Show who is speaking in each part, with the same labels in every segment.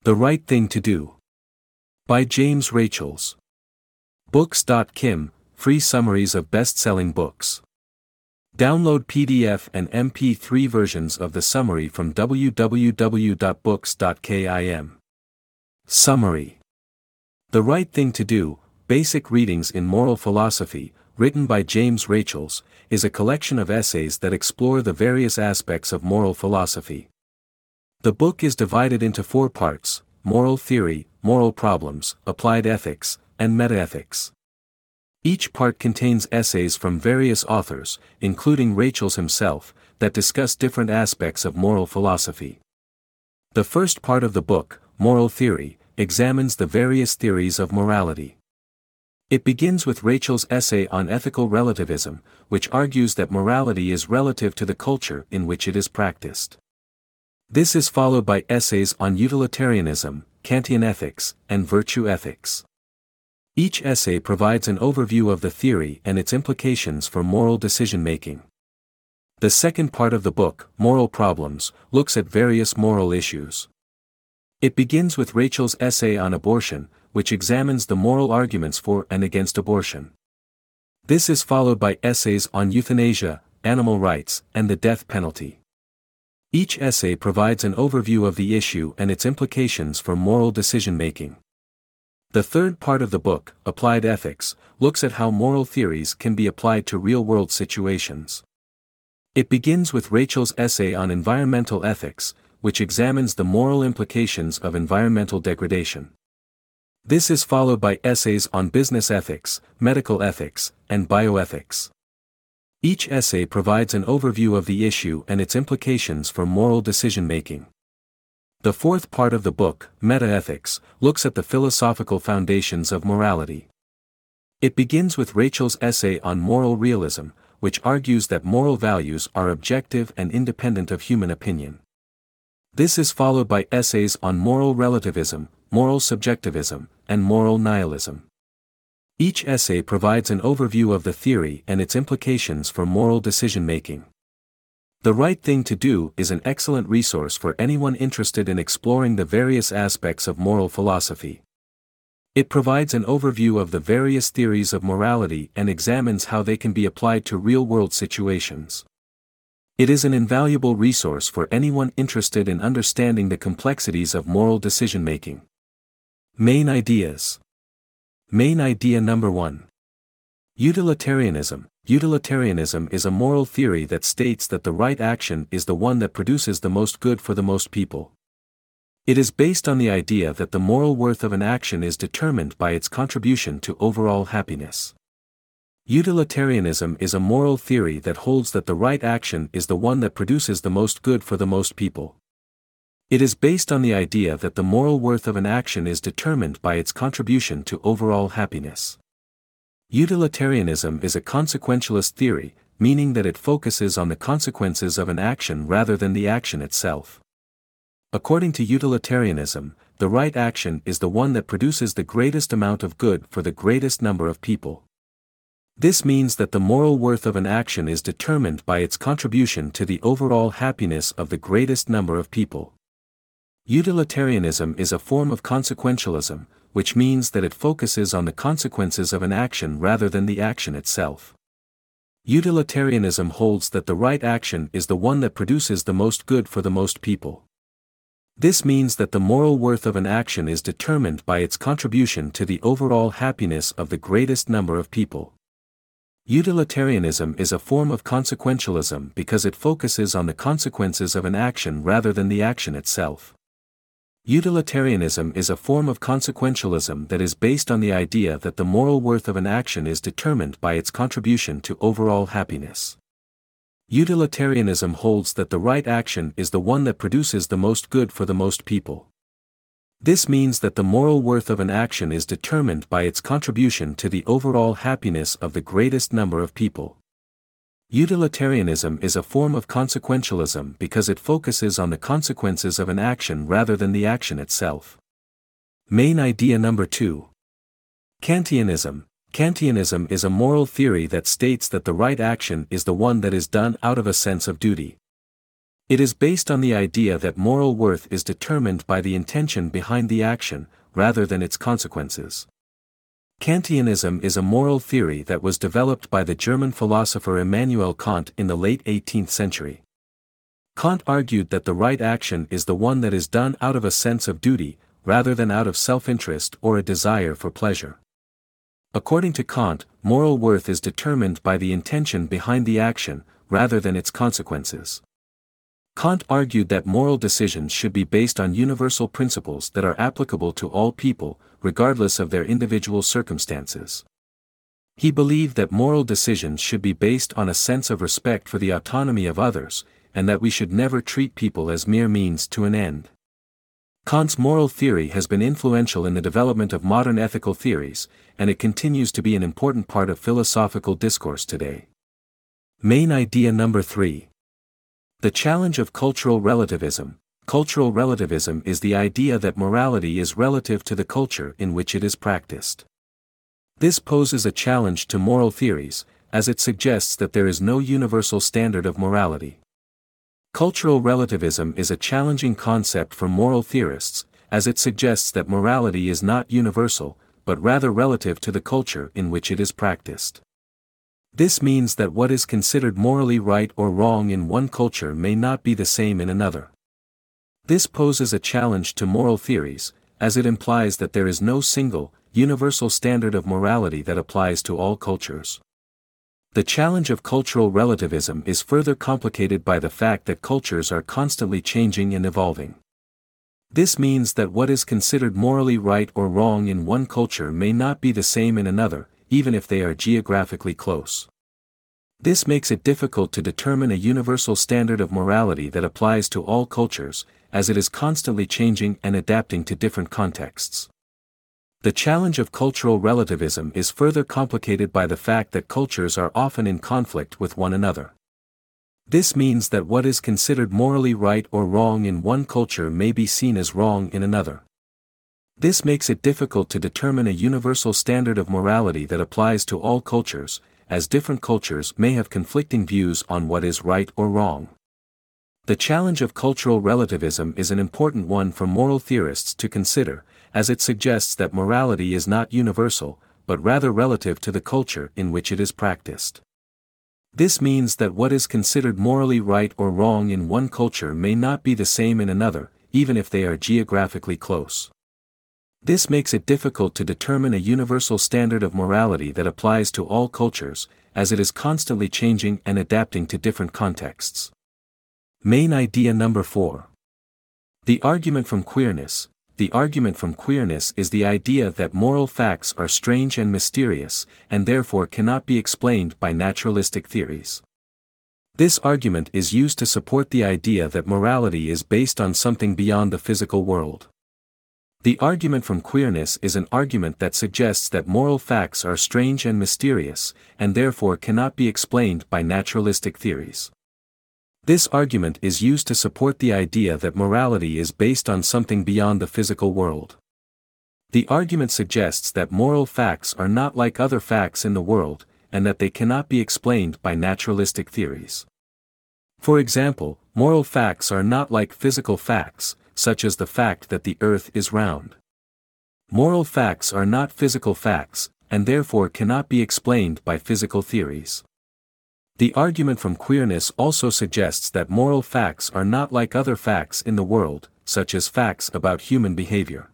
Speaker 1: The Right Thing to Do. By James Rachels. Books.kim, free summaries of best-selling books. Download PDF and MP3 versions of the summary from www.books.kim. Summary. The Right Thing to Do, Basic Readings in Moral Philosophy, written by James Rachels, is a collection of essays that explore the various aspects of moral philosophy. The book is divided into 4 parts: moral theory, moral problems, applied ethics, and metaethics. Each part contains essays from various authors, including Rachels himself, that discuss different aspects of moral philosophy. The first part of the book, Moral Theory, examines the various theories of morality. It begins with Rachels' essay on ethical relativism, which argues that morality is relative to the culture in which it is practiced. This is followed by essays on utilitarianism, Kantian ethics, and virtue ethics. Each essay provides an overview of the theory and its implications for moral decision-making. The second part of the book, Moral Problems, looks at various moral issues. It begins with Rachels' essay on abortion, which examines the moral arguments for and against abortion. This is followed by essays on euthanasia, animal rights, and the death penalty. Each essay provides an overview of the issue and its implications for moral decision-making. The third part of the book, Applied Ethics, looks at how moral theories can be applied to real-world situations. It begins with Rachels' essay on environmental ethics, which examines the moral implications of environmental degradation. This is followed by essays on business ethics, medical ethics, and bioethics. Each essay provides an overview of the issue and its implications for moral decision-making. The fourth part of the book, Metaethics, looks at the philosophical foundations of morality. It begins with Rachels' essay on moral realism, which argues that moral values are objective and independent of human opinion. This is followed by essays on moral relativism, moral subjectivism, and moral nihilism. Each essay provides an overview of the theory and its implications for moral decision-making. The Right Thing to Do is an excellent resource for anyone interested in exploring the various aspects of moral philosophy. It provides an overview of the various theories of morality and examines how they can be applied to real-world situations. It is an invaluable resource for anyone interested in understanding the complexities of moral decision-making. Main ideas. Main idea number 1. Utilitarianism. Utilitarianism is a moral theory that states that the right action is the one that produces the most good for the most people. It is based on the idea that the moral worth of an action is determined by its contribution to overall happiness. Utilitarianism is a moral theory that holds that the right action is the one that produces the most good for the most people. It is based on the idea that the moral worth of an action is determined by its contribution to overall happiness. Utilitarianism is a consequentialist theory, meaning that it focuses on the consequences of an action rather than the action itself. According to utilitarianism, the right action is the one that produces the greatest amount of good for the greatest number of people. This means that the moral worth of an action is determined by its contribution to the overall happiness of the greatest number of people. Utilitarianism is a form of consequentialism, which means that it focuses on the consequences of an action rather than the action itself. Utilitarianism holds that the right action is the one that produces the most good for the most people. This means that the moral worth of an action is determined by its contribution to the overall happiness of the greatest number of people. Utilitarianism is a form of consequentialism because it focuses on the consequences of an action rather than the action itself. Utilitarianism is a form of consequentialism that is based on the idea that the moral worth of an action is determined by its contribution to overall happiness. Utilitarianism holds that the right action is the one that produces the most good for the most people. This means that the moral worth of an action is determined by its contribution to the overall happiness of the greatest number of people. Utilitarianism is a form of consequentialism because it focuses on the consequences of an action rather than the action itself. Main idea number 2. Kantianism. Kantianism is a moral theory that states that the right action is the one that is done out of a sense of duty. It is based on the idea that moral worth is determined by the intention behind the action, rather than its consequences. Kantianism is a moral theory that was developed by the German philosopher Immanuel Kant in the late 18th century. Kant argued that the right action is the one that is done out of a sense of duty, rather than out of self-interest or a desire for pleasure. According to Kant, moral worth is determined by the intention behind the action, rather than its consequences. Kant argued that moral decisions should be based on universal principles that are applicable to all people, regardless of their individual circumstances. He believed that moral decisions should be based on a sense of respect for the autonomy of others, and that we should never treat people as mere means to an end. Kant's moral theory has been influential in the development of modern ethical theories, and it continues to be an important part of philosophical discourse today. Main idea number 3. The challenge of cultural relativism. Cultural relativism is the idea that morality is relative to the culture in which it is practiced. This poses a challenge to moral theories, as it suggests that there is no universal standard of morality. Cultural relativism is a challenging concept for moral theorists, as it suggests that morality is not universal, but rather relative to the culture in which it is practiced. This means that what is considered morally right or wrong in one culture may not be the same in another. This poses a challenge to moral theories, as it implies that there is no single, universal standard of morality that applies to all cultures. The challenge of cultural relativism is further complicated by the fact that cultures are constantly changing and evolving. This means that what is considered morally right or wrong in one culture may not be the same in another, even if they are geographically close. This makes it difficult to determine a universal standard of morality that applies to all cultures, as it is constantly changing and adapting to different contexts. The challenge of cultural relativism is further complicated by the fact that cultures are often in conflict with one another. This means that what is considered morally right or wrong in one culture may be seen as wrong in another. This makes it difficult to determine a universal standard of morality that applies to all cultures, as different cultures may have conflicting views on what is right or wrong. The challenge of cultural relativism is an important one for moral theorists to consider, as it suggests that morality is not universal, but rather relative to the culture in which it is practiced. This means that what is considered morally right or wrong in one culture may not be the same in another, even if they are geographically close. This makes it difficult to determine a universal standard of morality that applies to all cultures, as it is constantly changing and adapting to different contexts. Main idea number 4. The argument from queerness. The argument from queerness is the idea that moral facts are strange and mysterious, and therefore cannot be explained by naturalistic theories. This argument is used to support the idea that morality is based on something beyond the physical world. The argument from queerness is an argument that suggests that moral facts are strange and mysterious, and therefore cannot be explained by naturalistic theories. This argument is used to support the idea that morality is based on something beyond the physical world. The argument suggests that moral facts are not like other facts in the world, and that they cannot be explained by naturalistic theories. For example, moral facts are not like physical facts, such as the fact that the earth is round. Moral facts are not physical facts, and therefore cannot be explained by physical theories. The argument from queerness also suggests that moral facts are not like other facts in the world, such as facts about human behavior.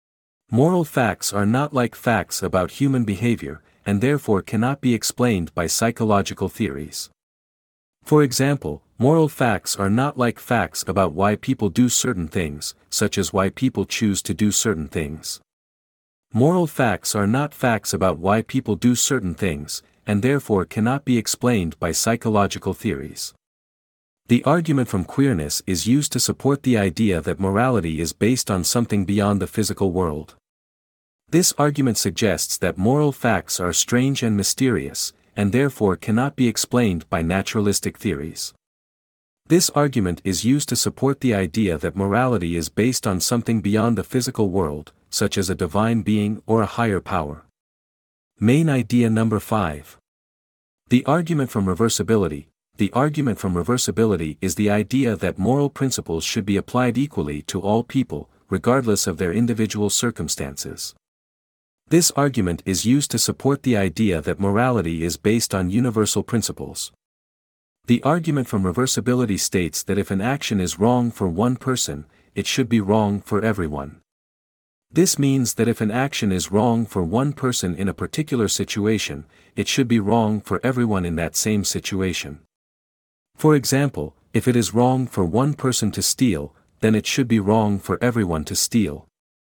Speaker 1: Moral facts are not like facts about human behavior, and therefore cannot be explained by psychological theories. For example, moral facts are not like facts about why people do certain things, such as why people choose to do certain things. Moral facts are not facts about why people do certain things, and therefore cannot be explained by psychological theories. The argument from queerness is used to support the idea that morality is based on something beyond the physical world. This argument suggests that moral facts are strange and mysterious, and therefore cannot be explained by naturalistic theories. This argument is used to support the idea that morality is based on something beyond the physical world, such as a divine being or a higher power. Main idea number 5. The argument from reversibility. the argument from reversibility is the idea that moral principles should be applied equally to all people, regardless of their individual circumstances. This argument is used to support the idea that morality is based on universal principles. The argument from reversibility states that if an action is wrong for one person, it should be wrong for everyone. This means that if an action is wrong for one person in a particular situation, it should be wrong for everyone in that same situation. For example, if it is wrong for one person to steal, then it should be wrong for everyone to steal.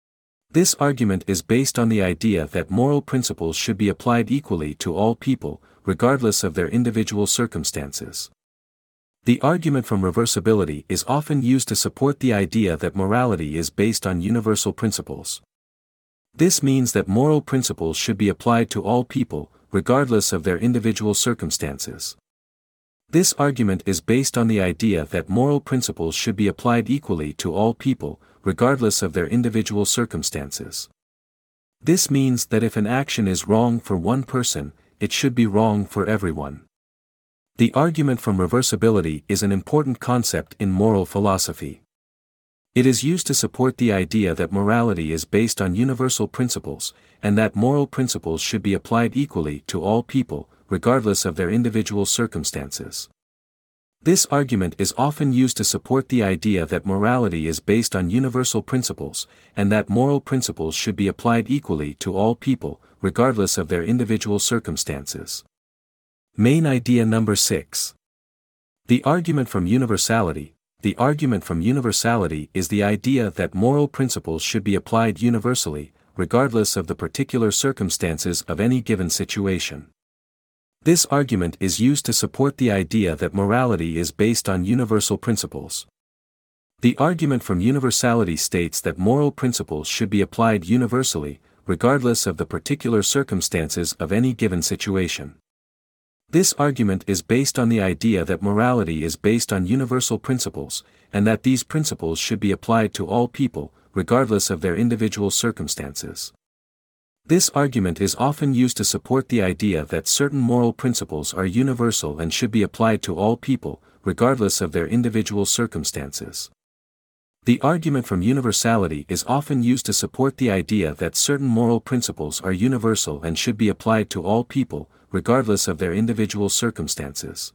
Speaker 1: This argument is based on the idea that moral principles should be applied equally to all people, regardless of their individual circumstances. The argument from reversibility is often used to support the idea that morality is based on universal principles. This means that moral principles should be applied to all people, regardless of their individual circumstances. This argument is based on the idea that moral principles should be applied equally to all people, regardless of their individual circumstances. This means that if an action is wrong for one person, it should be wrong for everyone. The argument from reversibility is an important concept in moral philosophy. It is used to support the idea that morality is based on universal principles, and that moral principles should be applied equally to all people, regardless of their individual circumstances. This argument is often used to support the idea that morality is based on universal principles, and that moral principles should be applied equally to all people, regardless of their individual circumstances. Main idea number 6. The argument from universality. The argument from universality is the idea that moral principles should be applied universally, regardless of the particular circumstances of any given situation. This argument is used to support the idea that morality is based on universal principles. The argument from universality states that moral principles should be applied universally, regardless of the particular circumstances of any given situation. This argument is based on the idea that morality is based on universal principles, and that these principles should be applied to all people, regardless of their individual circumstances. This argument is often used to support the idea that certain moral principles are universal and should be applied to all people, regardless of their individual circumstances. The argument from universality is often used to support the idea that certain moral principles are universal and should be applied to all people, regardless of their individual circumstances.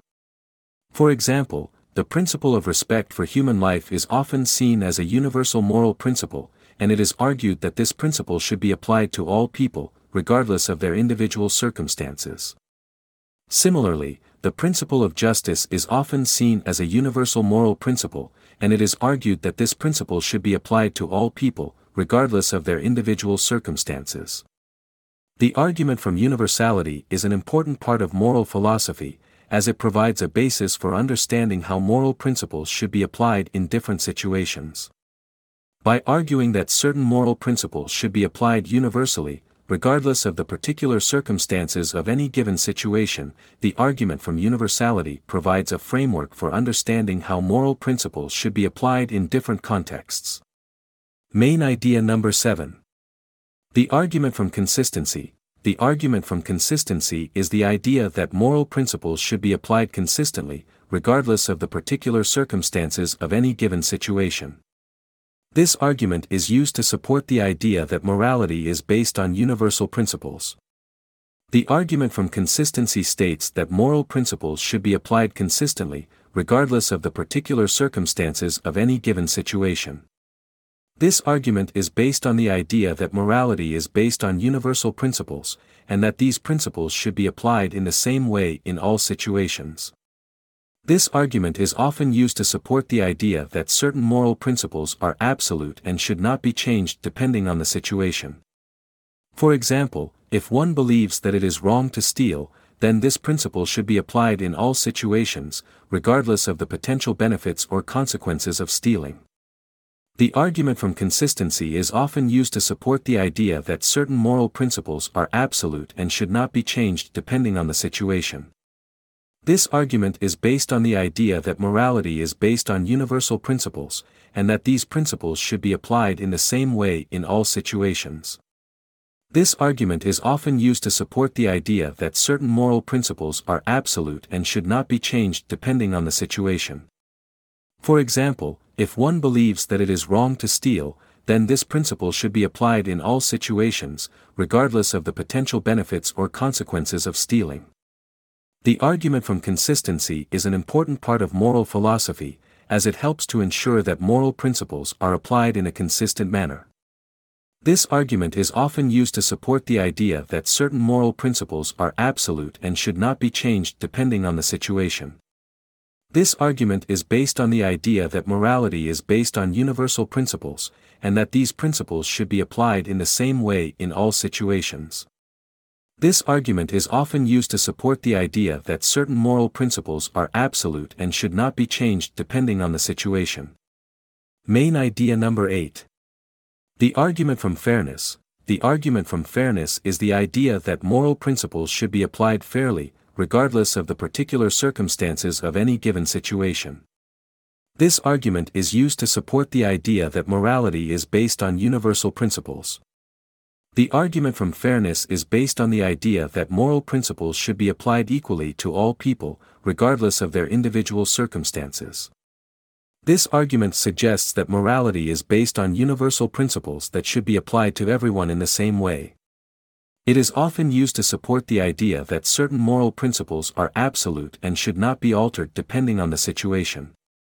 Speaker 1: For example, the principle of respect for human life is often seen as a universal moral principle, and it is argued that this principle should be applied to all people, regardless of their individual circumstances. Similarly, the principle of justice is often seen as a universal moral principle, and it is argued that this principle should be applied to all people, regardless of their individual circumstances. The argument from universality is an important part of moral philosophy, as it provides a basis for understanding how moral principles should be applied in different situations. By arguing that certain moral principles should be applied universally, regardless of the particular circumstances of any given situation, the argument from universality provides a framework for understanding how moral principles should be applied in different contexts. Main idea number 7. The argument from consistency. The argument from consistency is the idea that moral principles should be applied consistently, regardless of the particular circumstances of any given situation. This argument is used to support the idea that morality is based on universal principles. The argument from consistency states that moral principles should be applied consistently, regardless of the particular circumstances of any given situation. This argument is based on the idea that morality is based on universal principles, and that these principles should be applied in the same way in all situations. This argument is often used to support the idea that certain moral principles are absolute and should not be changed depending on the situation. For example, if one believes that it is wrong to steal, then this principle should be applied in all situations, regardless of the potential benefits or consequences of stealing. The argument from consistency is often used to support the idea that certain moral principles are absolute and should not be changed depending on the situation. This argument is based on the idea that morality is based on universal principles, and that these principles should be applied in the same way in all situations. This argument is often used to support the idea that certain moral principles are absolute and should not be changed depending on the situation. For example, if one believes that it is wrong to steal, then this principle should be applied in all situations, regardless of the potential benefits or consequences of stealing. The argument from consistency is an important part of moral philosophy, as it helps to ensure that moral principles are applied in a consistent manner. This argument is often used to support the idea that certain moral principles are absolute and should not be changed depending on the situation. This argument is based on the idea that morality is based on universal principles, and that these principles should be applied in the same way in all situations. This argument is often used to support the idea that certain moral principles are absolute and should not be changed depending on the situation. Main idea number 8. The argument from fairness. The argument from fairness is the idea that moral principles should be applied fairly, regardless of the particular circumstances of any given situation. This argument is used to support the idea that morality is based on universal principles. The argument from fairness is based on the idea that moral principles should be applied equally to all people, regardless of their individual circumstances. This argument suggests that morality is based on universal principles that should be applied to everyone in the same way. It is often used to support the idea that certain moral principles are absolute and should not be altered depending on the situation.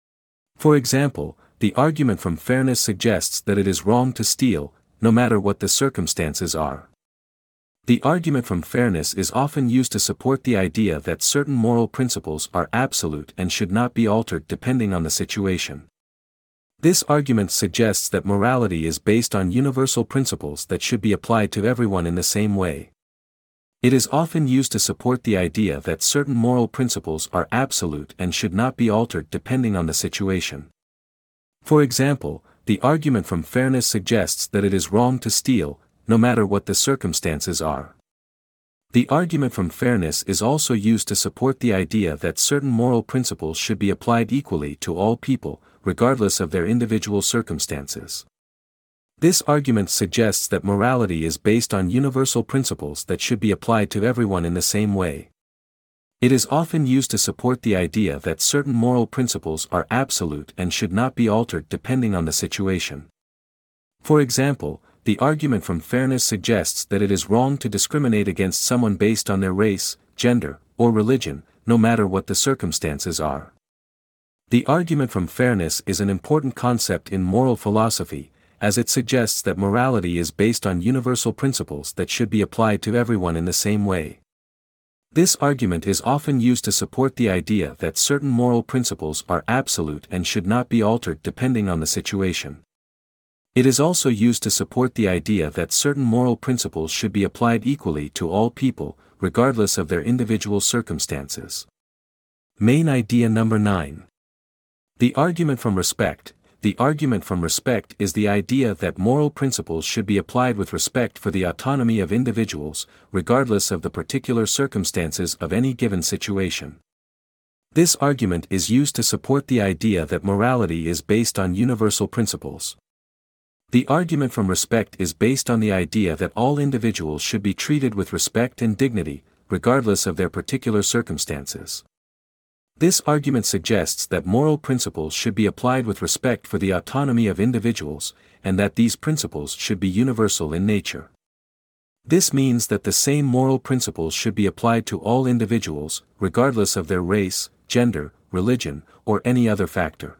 Speaker 1: For example, the argument from fairness suggests that it is wrong to steal, no matter what the circumstances are. The argument from fairness is often used to support the idea that certain moral principles are absolute and should not be altered depending on the situation. This argument suggests that morality is based on universal principles that should be applied to everyone in the same way. It is often used to support the idea that certain moral principles are absolute and should not be altered depending on the situation. For example, the argument from fairness suggests that it is wrong to steal, no matter what the circumstances are. The argument from fairness is also used to support the idea that certain moral principles should be applied equally to all people, regardless of their individual circumstances. This argument suggests that morality is based on universal principles that should be applied to everyone in the same way. It is often used to support the idea that certain moral principles are absolute and should not be altered depending on the situation. For example, the argument from fairness suggests that it is wrong to discriminate against someone based on their race, gender, or religion, no matter what the circumstances are. The argument from fairness is an important concept in moral philosophy, as it suggests that morality is based on universal principles that should be applied to everyone in the same way. This argument is often used to support the idea that certain moral principles are absolute and should not be altered depending on the situation. It is also used to support the idea that certain moral principles should be applied equally to all people, regardless of their individual circumstances. Main idea number 9. The argument from respect. The argument from respect is the idea that moral principles should be applied with respect for the autonomy of individuals, regardless of the particular circumstances of any given situation. This argument is used to support the idea that morality is based on universal principles. The argument from respect is based on the idea that all individuals should be treated with respect and dignity, regardless of their particular circumstances. This argument suggests that moral principles should be applied with respect for the autonomy of individuals, and that these principles should be universal in nature. This means that the same moral principles should be applied to all individuals, regardless of their race, gender, religion, or any other factor.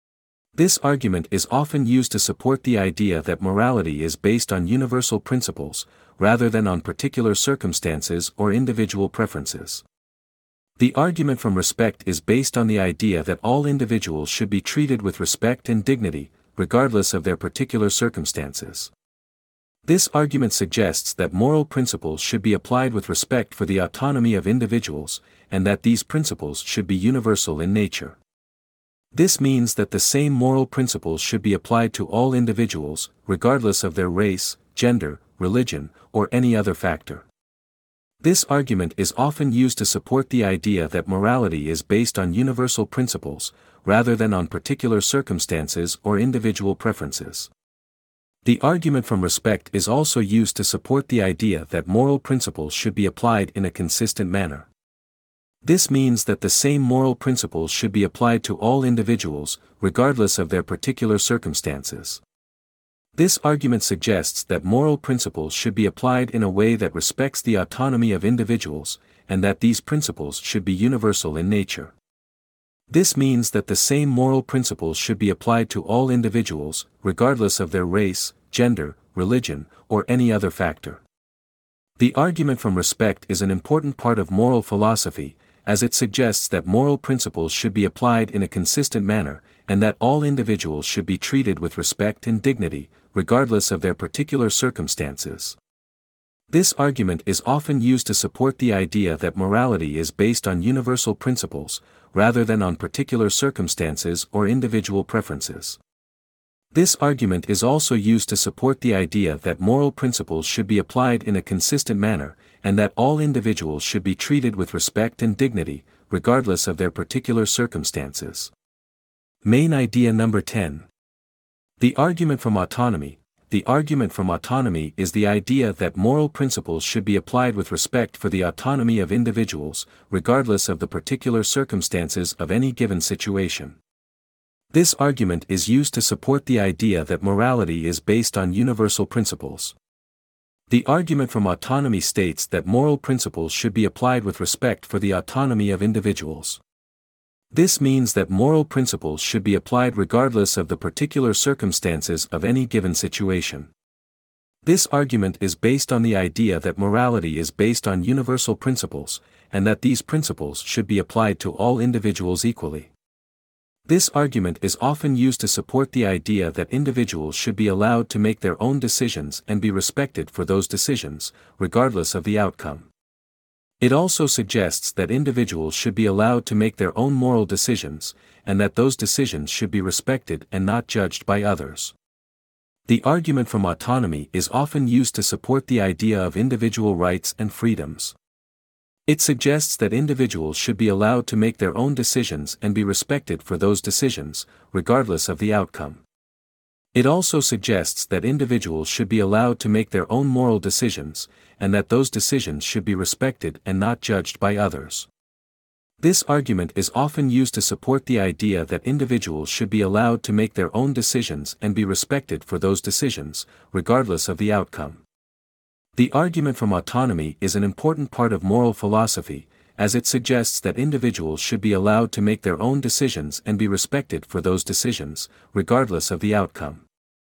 Speaker 1: This argument is often used to support the idea that morality is based on universal principles, rather than on particular circumstances or individual preferences. The argument from respect is based on the idea that all individuals should be treated with respect and dignity, regardless of their particular circumstances. This argument suggests that moral principles should be applied with respect for the autonomy of individuals, and that these principles should be universal in nature. This means that the same moral principles should be applied to all individuals, regardless of their race, gender, religion, or any other factor. This argument is often used to support the idea that morality is based on universal principles, rather than on particular circumstances or individual preferences. The argument from respect is also used to support the idea that moral principles should be applied in a consistent manner. This means that the same moral principles should be applied to all individuals, regardless of their particular circumstances. This argument suggests that moral principles should be applied in a way that respects the autonomy of individuals, and that these principles should be universal in nature. This means that the same moral principles should be applied to all individuals, regardless of their race, gender, religion, or any other factor. The argument from respect is an important part of moral philosophy, as it suggests that moral principles should be applied in a consistent manner, and that all individuals should be treated with respect and dignity, regardless of their particular circumstances. This argument is often used to support the idea that morality is based on universal principles, rather than on particular circumstances or individual preferences. This argument is also used to support the idea that moral principles should be applied in a consistent manner, and that all individuals should be treated with respect and dignity, regardless of their particular circumstances. Main idea number 10. The argument from autonomy. The argument from autonomy is the idea that moral principles should be applied with respect for the autonomy of individuals, regardless of the particular circumstances of any given situation. This argument is used to support the idea that morality is based on universal principles. The argument from autonomy states that moral principles should be applied with respect for the autonomy of individuals. This means that moral principles should be applied regardless of the particular circumstances of any given situation. This argument is based on the idea that morality is based on universal principles, and that these principles should be applied to all individuals equally. This argument is often used to support the idea that individuals should be allowed to make their own decisions and be respected for those decisions, regardless of the outcome. It also suggests that individuals should be allowed to make their own moral decisions, and that those decisions should be respected and not judged by others. The argument from autonomy is often used to support the idea of individual rights and freedoms. It suggests that individuals should be allowed to make their own decisions and be respected for those decisions, regardless of the outcome. It also suggests that individuals should be allowed to make their own moral decisions, and that those decisions should be respected and not judged by others. This argument is often used to support the idea that individuals should be allowed to make their own decisions and be respected for those decisions, regardless of the outcome. The argument from autonomy is an important part of moral philosophy, as it suggests that individuals should be allowed to make their own decisions and be respected for those decisions, regardless of the outcome.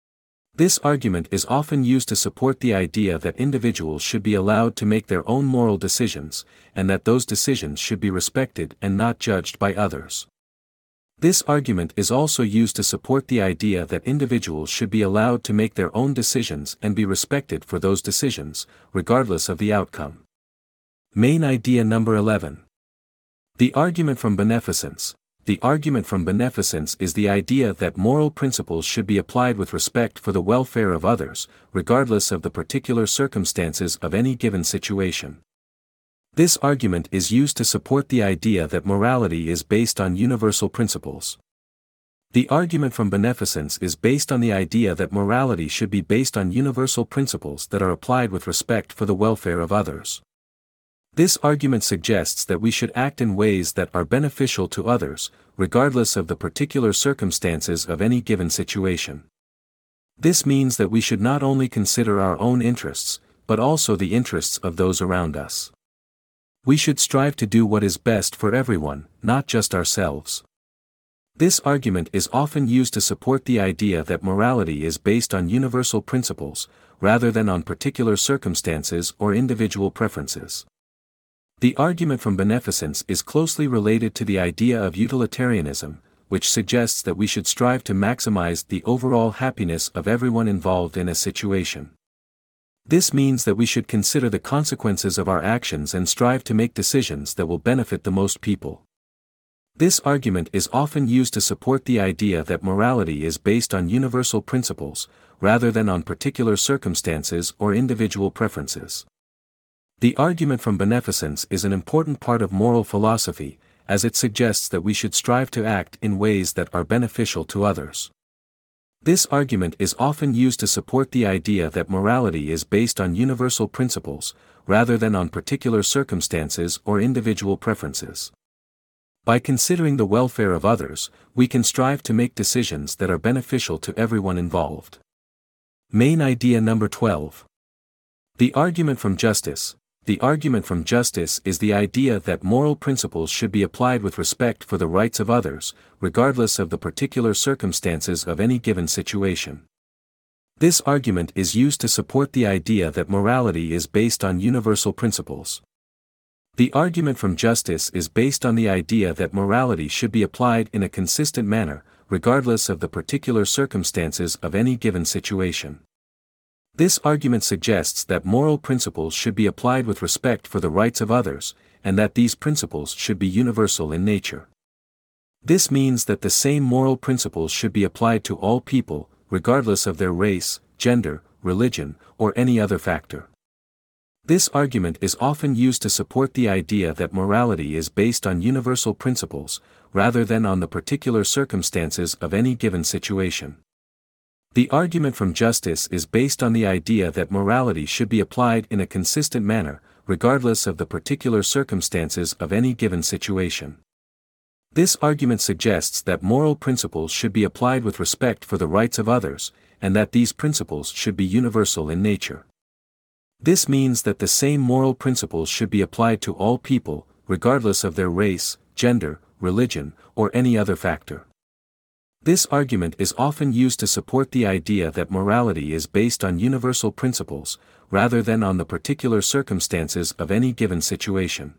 Speaker 1: This argument is often used to support the idea that individuals should be allowed to make their own moral decisions, and that those decisions should be respected and not judged by others. This argument is also used to support the idea that individuals should be allowed to make their own decisions and be respected for those decisions, regardless of the outcome. Main idea number 11. The argument from beneficence. The argument from beneficence is the idea that moral principles should be applied with respect for the welfare of others, regardless of the particular circumstances of any given situation. This argument is used to support the idea that morality is based on universal principles. The argument from beneficence is based on the idea that morality should be based on universal principles that are applied with respect for the welfare of others. This argument suggests that we should act in ways that are beneficial to others, regardless of the particular circumstances of any given situation. This means that we should not only consider our own interests, but also the interests of those around us. We should strive to do what is best for everyone, not just ourselves. This argument is often used to support the idea that morality is based on universal principles, rather than on particular circumstances or individual preferences. The argument from beneficence is closely related to the idea of utilitarianism, which suggests that we should strive to maximize the overall happiness of everyone involved in a situation. This means that we should consider the consequences of our actions and strive to make decisions that will benefit the most people. This argument is often used to support the idea that morality is based on universal principles, rather than on particular circumstances or individual preferences. The argument from beneficence is an important part of moral philosophy, as it suggests that we should strive to act in ways that are beneficial to others. This argument is often used to support the idea that morality is based on universal principles, rather than on particular circumstances or individual preferences. By considering the welfare of others, we can strive to make decisions that are beneficial to everyone involved. Main idea number 12. The argument from justice. The argument from justice is the idea that moral principles should be applied with respect for the rights of others, regardless of the particular circumstances of any given situation. This argument is used to support the idea that morality is based on universal principles. The argument from justice is based on the idea that morality should be applied in a consistent manner, regardless of the particular circumstances of any given situation. This argument suggests that moral principles should be applied with respect for the rights of others, and that these principles should be universal in nature. This means that the same moral principles should be applied to all people, regardless of their race, gender, religion, or any other factor. This argument is often used to support the idea that morality is based on universal principles, rather than on the particular circumstances of any given situation. The argument from justice is based on the idea that morality should be applied in a consistent manner, regardless of the particular circumstances of any given situation. This argument suggests that moral principles should be applied with respect for the rights of others, and that these principles should be universal in nature. This means that the same moral principles should be applied to all people, regardless of their race, gender, religion, or any other factor. This argument is often used to support the idea that morality is based on universal principles, rather than on the particular circumstances of any given situation.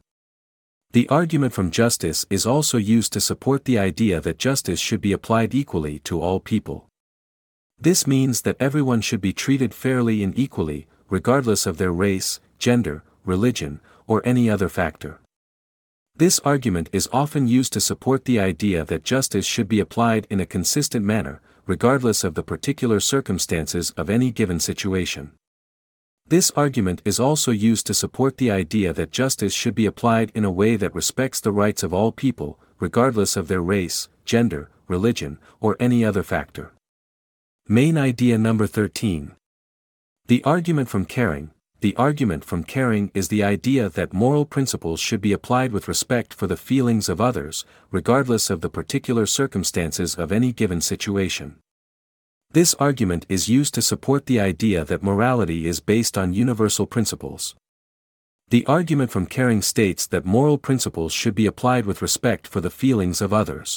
Speaker 1: The argument from justice is also used to support the idea that justice should be applied equally to all people. This means that everyone should be treated fairly and equally, regardless of their race, gender, religion, or any other factor. This argument is often used to support the idea that justice should be applied in a consistent manner, regardless of the particular circumstances of any given situation. This argument is also used to support the idea that justice should be applied in a way that respects the rights of all people, regardless of their race, gender, religion, or any other factor. Main idea number 13. The argument from caring. The argument from caring is the idea that moral principles should be applied with respect for the feelings of others, regardless of the particular circumstances of any given situation. This argument is used to support the idea that morality is based on universal principles. The argument from caring states that moral principles should be applied with respect for the feelings of others.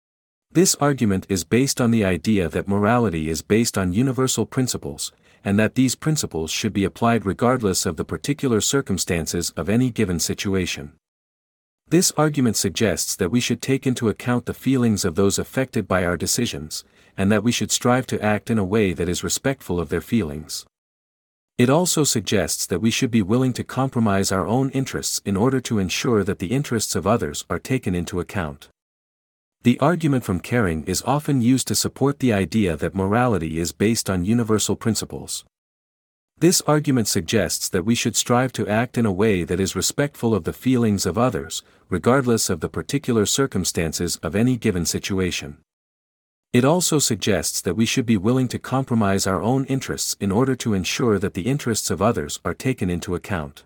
Speaker 1: This argument is based on the idea that morality is based on universal principles, and that these principles should be applied regardless of the particular circumstances of any given situation. This argument suggests that we should take into account the feelings of those affected by our decisions, and that we should strive to act in a way that is respectful of their feelings. It also suggests that we should be willing to compromise our own interests in order to ensure that the interests of others are taken into account. The argument from caring is often used to support the idea that morality is based on universal principles. This argument suggests that we should strive to act in a way that is respectful of the feelings of others, regardless of the particular circumstances of any given situation. It also suggests that we should be willing to compromise our own interests in order to ensure that the interests of others are taken into account.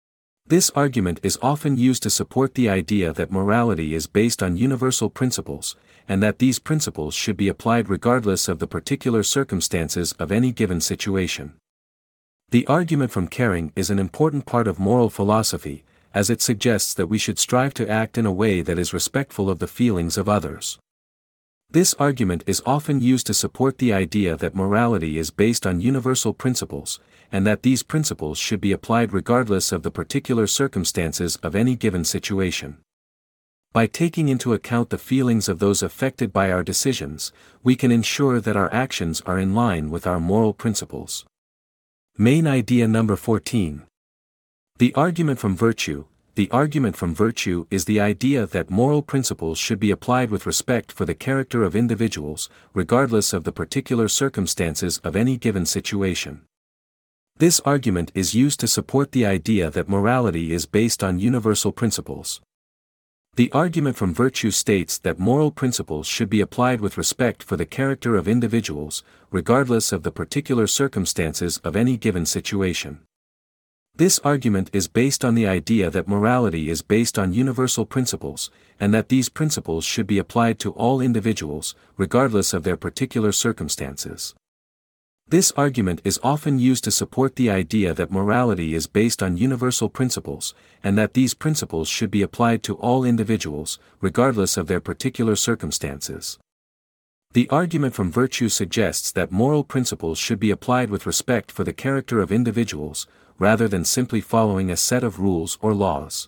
Speaker 1: This argument is often used to support the idea that morality is based on universal principles, and that these principles should be applied regardless of the particular circumstances of any given situation. The argument from caring is an important part of moral philosophy, as it suggests that we should strive to act in a way that is respectful of the feelings of others. This argument is often used to support the idea that morality is based on universal principles, and that these principles should be applied regardless of the particular circumstances of any given situation. By taking into account the feelings of those affected by our decisions, we can ensure that our actions are in line with our moral principles. Main idea number 14. The argument from virtue. The argument from virtue is the idea that moral principles should be applied with respect for the character of individuals, regardless of the particular circumstances of any given situation. This argument is used to support the idea that morality is based on universal principles. The argument from virtue states that moral principles should be applied with respect for the character of individuals, regardless of the particular circumstances of any given situation. This argument is based on the idea that morality is based on universal principles, and that these principles should be applied to all individuals, regardless of their particular circumstances. This argument is often used to support the idea that morality is based on universal principles, and that these principles should be applied to all individuals, regardless of their particular circumstances. The argument from virtue suggests that moral principles should be applied with respect for the character of individuals, rather than simply following a set of rules or laws.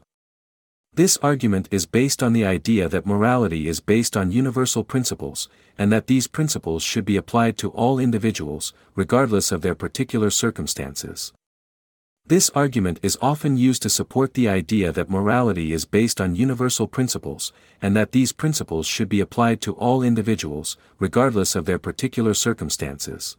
Speaker 1: This argument is based on the idea that morality is based on universal principles, and that these principles should be applied to all individuals, regardless of their particular circumstances. This argument is often used to support the idea that morality is based on universal principles, and that these principles should be applied to all individuals, regardless of their particular circumstances.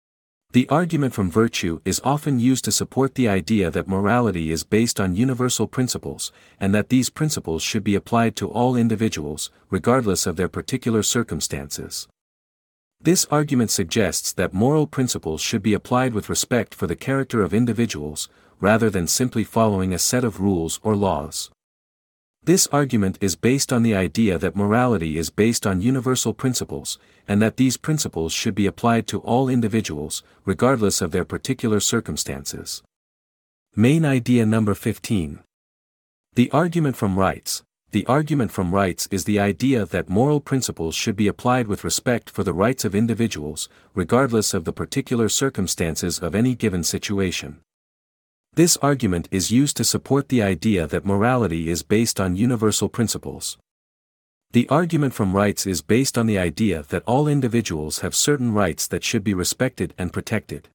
Speaker 1: The argument from virtue is often used to support the idea that morality is based on universal principles, and that these principles should be applied to all individuals, regardless of their particular circumstances. This argument suggests that moral principles should be applied with respect for the character of individuals, rather than simply following a set of rules or laws. This argument is based on the idea that morality is based on universal principles, and that these principles should be applied to all individuals, regardless of their particular circumstances. Main idea number 15. The argument from rights. The argument from rights is the idea that moral principles should be applied with respect for the rights of individuals, regardless of the particular circumstances of any given situation. This argument is used to support the idea that morality is based on universal principles. The argument from rights is based on the idea that all individuals have certain rights that should be respected and protected.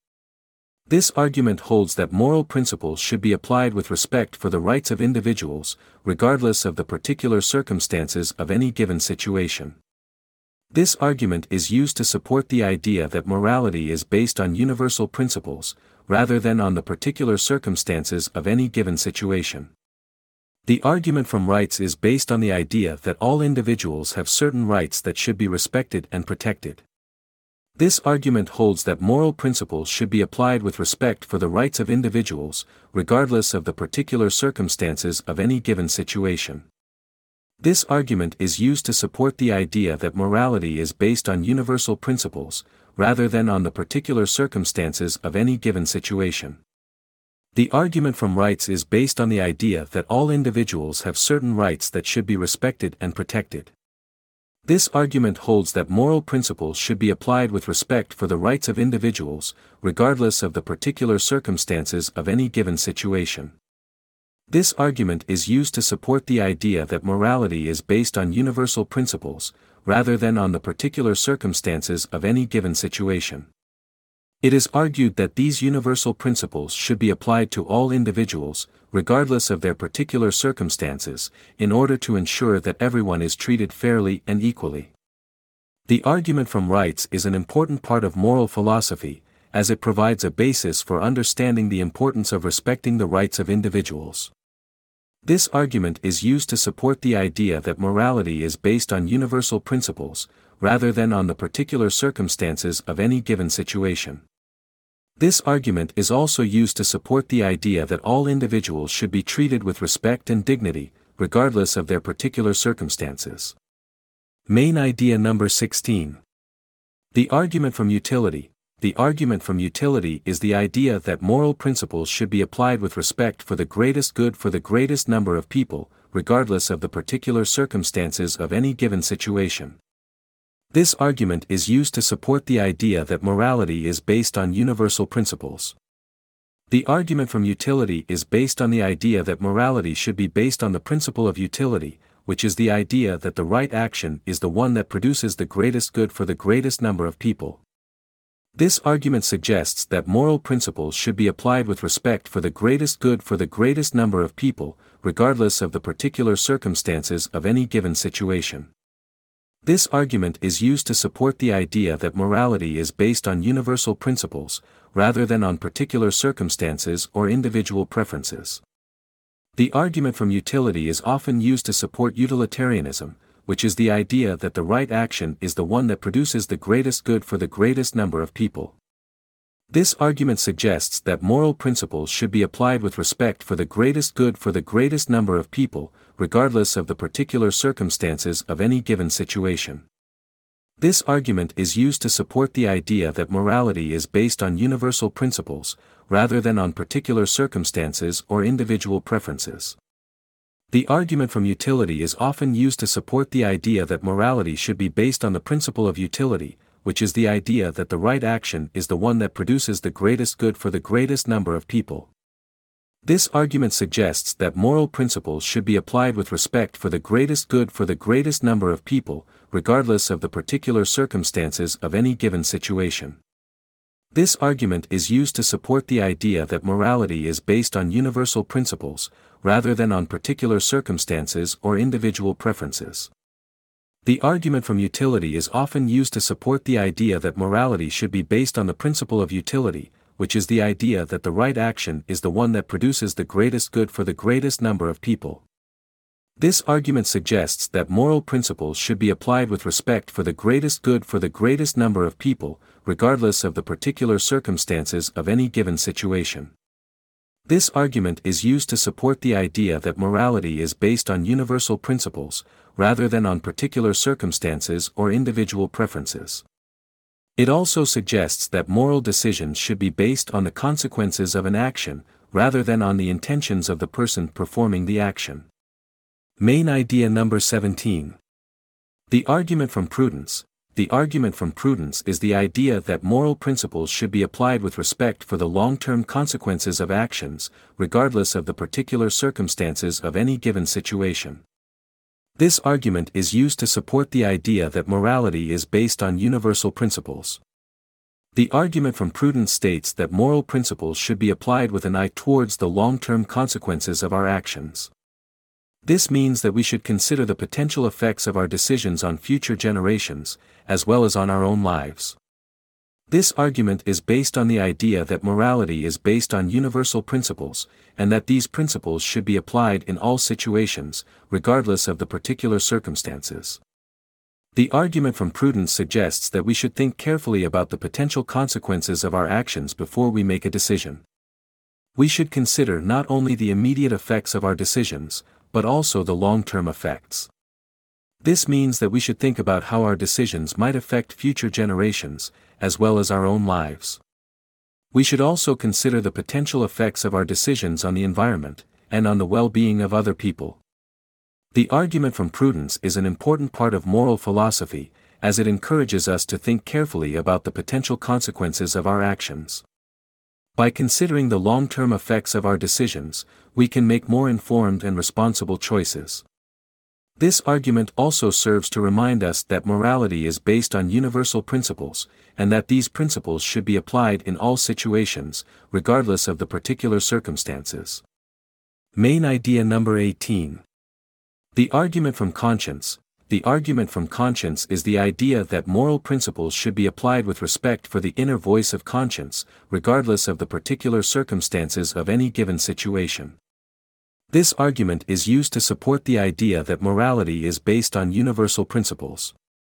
Speaker 1: This argument holds that moral principles should be applied with respect for the rights of individuals, regardless of the particular circumstances of any given situation. This argument is used to support the idea that morality is based on universal principles, rather than on the particular circumstances of any given situation. The argument from rights is based on the idea that all individuals have certain rights that should be respected and protected. This argument holds that moral principles should be applied with respect for the rights of individuals, regardless of the particular circumstances of any given situation. This argument is used to support the idea that morality is based on universal principles, rather than on the particular circumstances of any given situation. The argument from rights is based on the idea that all individuals have certain rights that should be respected and protected. This argument holds that moral principles should be applied with respect for the rights of individuals, regardless of the particular circumstances of any given situation. This argument is used to support the idea that morality is based on universal principles, rather than on the particular circumstances of any given situation. It is argued that these universal principles should be applied to all individuals, regardless of their particular circumstances, in order to ensure that everyone is treated fairly and equally. The argument from rights is an important part of moral philosophy, as it provides a basis for understanding the importance of respecting the rights of individuals. This argument is used to support the idea that morality is based on universal principles, rather than on the particular circumstances of any given situation. This argument is also used to support the idea that all individuals should be treated with respect and dignity, regardless of their particular circumstances. Main idea number 16. The argument from utility. The argument from utility is the idea that moral principles should be applied with respect for the greatest good for the greatest number of people, regardless of the particular circumstances of any given situation. This argument is used to support the idea that morality is based on universal principles. The argument from utility is based on the idea that morality should be based on the principle of utility, which is the idea that the right action is the one that produces the greatest good for the greatest number of people. This argument suggests that moral principles should be applied with respect for the greatest good for the greatest number of people, regardless of the particular circumstances of any given situation. This argument is used to support the idea that morality is based on universal principles, rather than on particular circumstances or individual preferences. The argument from utility is often used to support utilitarianism, which is the idea that the right action is the one that produces the greatest good for the greatest number of people. This argument suggests that moral principles should be applied with respect for the greatest good for the greatest number of people, regardless of the particular circumstances of any given situation. This argument is used to support the idea that morality is based on universal principles, rather than on particular circumstances or individual preferences. The argument from utility is often used to support the idea that morality should be based on the principle of utility, which is the idea that the right action is the one that produces the greatest good for the greatest number of people. This argument suggests that moral principles should be applied with respect for the greatest good for the greatest number of people, regardless of the particular circumstances of any given situation. This argument is used to support the idea that morality is based on universal principles, rather than on particular circumstances or individual preferences. The argument from utility is often used to support the idea that morality should be based on the principle of utility, which is the idea that the right action is the one that produces the greatest good for the greatest number of people. This argument suggests that moral principles should be applied with respect for the greatest good for the greatest number of people, regardless of the particular circumstances of any given situation. This argument is used to support the idea that morality is based on universal principles, rather than on particular circumstances or individual preferences. It also suggests that moral decisions should be based on the consequences of an action, rather than on the intentions of the person performing the action. Main idea number 17. The argument from prudence. The argument from prudence is the idea that moral principles should be applied with respect for the long-term consequences of actions, regardless of the particular circumstances of any given situation. This argument is used to support the idea that morality is based on universal principles. The argument from prudence states that moral principles should be applied with an eye towards the long-term consequences of our actions. This means that we should consider the potential effects of our decisions on future generations, as well as on our own lives. This argument is based on the idea that morality is based on universal principles, and that these principles should be applied in all situations, regardless of the particular circumstances. The argument from prudence suggests that we should think carefully about the potential consequences of our actions before we make a decision. We should consider not only the immediate effects of our decisions, but also the long-term effects. This means that we should think about how our decisions might affect future generations, as well as our own lives. We should also consider the potential effects of our decisions on the environment, and on the well-being of other people. The argument from prudence is an important part of moral philosophy, as it encourages us to think carefully about the potential consequences of our actions. By considering the long-term effects of our decisions, we can make more informed and responsible choices. This argument also serves to remind us that morality is based on universal principles, and that these principles should be applied in all situations, regardless of the particular circumstances. Main idea number 18. The argument from conscience. The argument from conscience is the idea that moral principles should be applied with respect for the inner voice of conscience, regardless of the particular circumstances of any given situation. This argument is used to support the idea that morality is based on universal principles.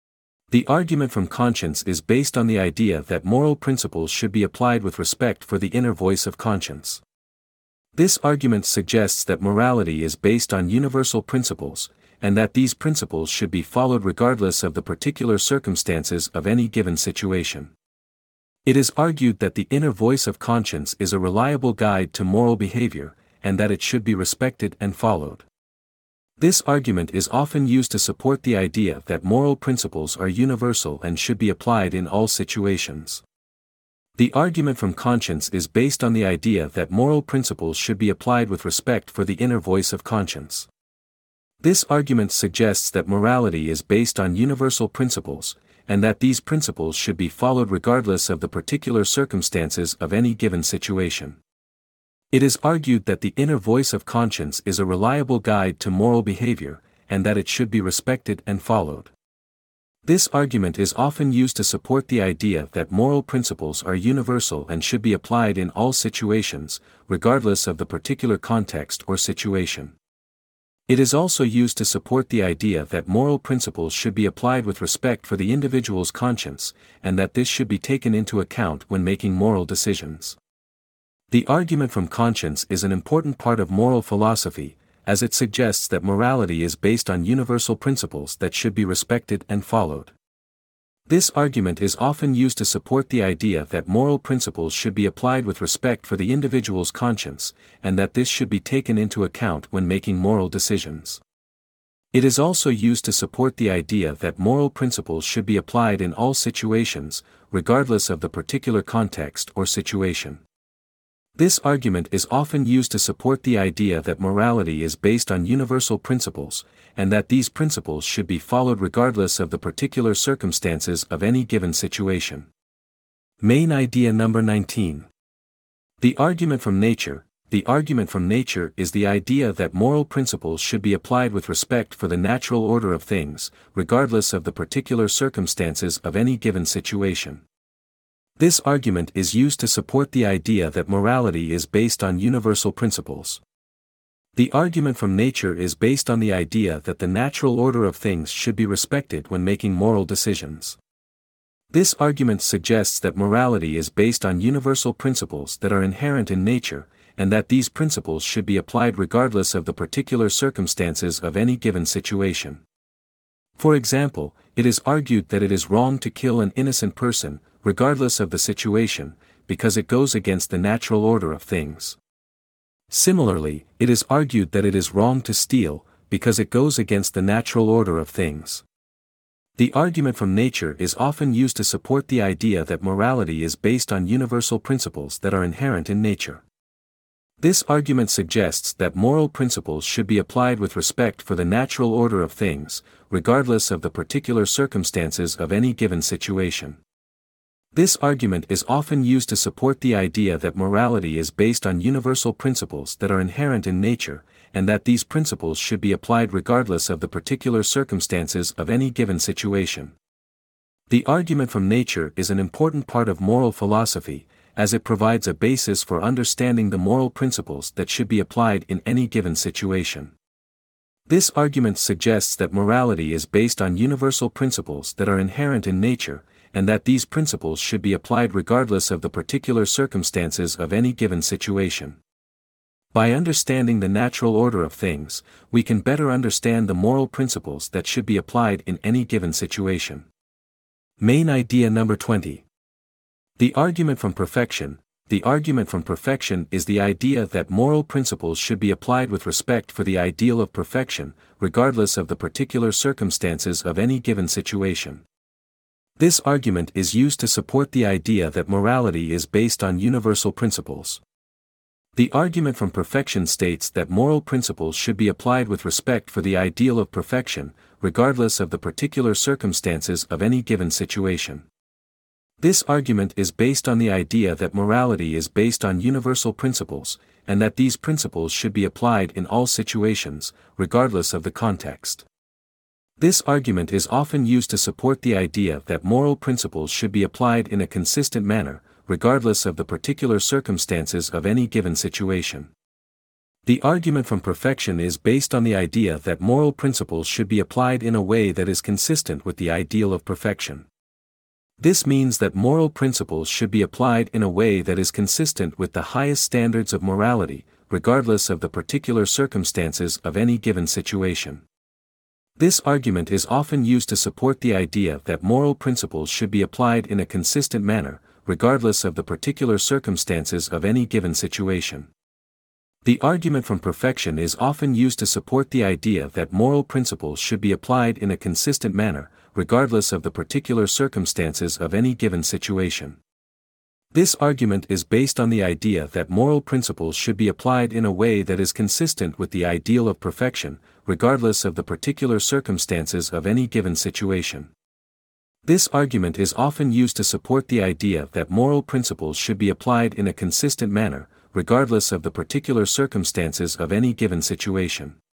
Speaker 1: The argument from conscience is based on the idea that moral principles should be applied with respect for the inner voice of conscience. This argument suggests that morality is based on universal principles, and that these principles should be followed regardless of the particular circumstances of any given situation. It is argued that the inner voice of conscience is a reliable guide to moral behavior, and that it should be respected and followed. This argument is often used to support the idea that moral principles are universal and should be applied in all situations. The argument from conscience is based on the idea that moral principles should be applied with respect for the inner voice of conscience. This argument suggests that morality is based on universal principles, and that these principles should be followed regardless of the particular circumstances of any given situation. It is argued that the inner voice of conscience is a reliable guide to moral behavior, and that it should be respected and followed. This argument is often used to support the idea that moral principles are universal and should be applied in all situations, regardless of the particular context or situation. It is also used to support the idea that moral principles should be applied with respect for the individual's conscience, and that this should be taken into account when making moral decisions. The argument from conscience is an important part of moral philosophy, as it suggests that morality is based on universal principles that should be respected and followed. This argument is often used to support the idea that moral principles should be applied with respect for the individual's conscience, and that this should be taken into account when making moral decisions. It is also used to support the idea that moral principles should be applied in all situations, regardless of the particular context or situation. This argument is often used to support the idea that morality is based on universal principles, and that these principles should be followed regardless of the particular circumstances of any given situation. Main idea number 19. The argument from nature. The argument from nature is the idea that moral principles should be applied with respect for the natural order of things, regardless of the particular circumstances of any given situation. This argument is used to support the idea that morality is based on universal principles. The argument from nature is based on the idea that the natural order of things should be respected when making moral decisions. This argument suggests that morality is based on universal principles that are inherent in nature, and that these principles should be applied regardless of the particular circumstances of any given situation. For example, it is argued that it is wrong to kill an innocent person, regardless of the situation, because it goes against the natural order of things. Similarly, it is argued that it is wrong to steal, because it goes against the natural order of things. The argument from nature is often used to support the idea that morality is based on universal principles that are inherent in nature. This argument suggests that moral principles should be applied with respect for the natural order of things, regardless of the particular circumstances of any given situation. This argument is often used to support the idea that morality is based on universal principles that are inherent in nature, and that these principles should be applied regardless of the particular circumstances of any given situation. The argument from nature is an important part of moral philosophy, as it provides a basis for understanding the moral principles that should be applied in any given situation. This argument suggests that morality is based on universal principles that are inherent in nature, and that these principles should be applied regardless of the particular circumstances of any given situation. By understanding the natural order of things, we can better understand the moral principles that should be applied in any given situation. Main idea number 20. The argument from perfection. The argument from perfection is the idea that moral principles should be applied with respect for the ideal of perfection, regardless of the particular circumstances of any given situation. This argument is used to support the idea that morality is based on universal principles. The argument from perfection states that moral principles should be applied with respect for the ideal of perfection, regardless of the particular circumstances of any given situation. This argument is based on the idea that morality is based on universal principles, and that these principles should be applied in all situations, regardless of the context. This argument is often used to support the idea that moral principles should be applied in a consistent manner, regardless of the particular circumstances of any given situation. The argument from perfection is based on the idea that moral principles should be applied in a way that is consistent with the ideal of perfection. This means that moral principles should be applied in a way that is consistent with the highest standards of morality, regardless of the particular circumstances of any given situation. This argument is often used to support the idea that moral principles should be applied in a consistent manner, regardless of the particular circumstances of any given situation. The argument from perfection is often used to support the idea that moral principles should be applied in a consistent manner, regardless of the particular circumstances of any given situation. This argument is based on the idea that moral principles should be applied in a way that is consistent with the ideal of perfection, regardless of the particular circumstances of any given situation. This argument is often used to support the idea that moral principles should be applied in a consistent manner, regardless of the particular circumstances of any given situation.